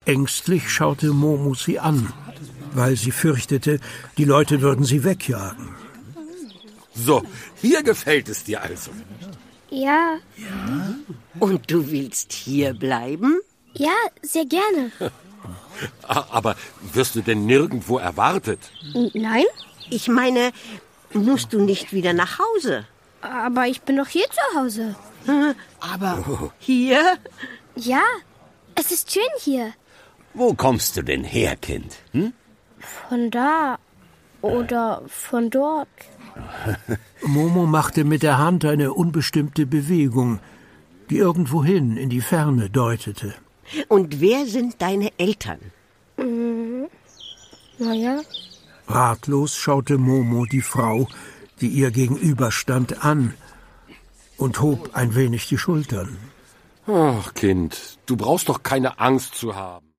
Ängstlich schaute Momo sie an, weil sie fürchtete, die Leute würden sie wegjagen. So, hier gefällt es dir also. Ja. Und du willst hier bleiben? Ja, sehr gerne. Aber wirst du denn nirgendwo erwartet? Nein, Ich meine, musst du nicht wieder nach Hause? aber ich bin doch hier zu Hause. Aber hier? Ja, es ist schön hier. Wo kommst du denn her, Kind? Von da oder von dort. Momo machte mit der Hand eine unbestimmte Bewegung, die irgendwohin in die Ferne deutete. Und wer sind deine Eltern? Naja, Ratlos schaute Momo die Frau, die ihr gegenüberstand, an und hob ein wenig die Schultern. Ach, Kind, du brauchst doch keine Angst zu haben.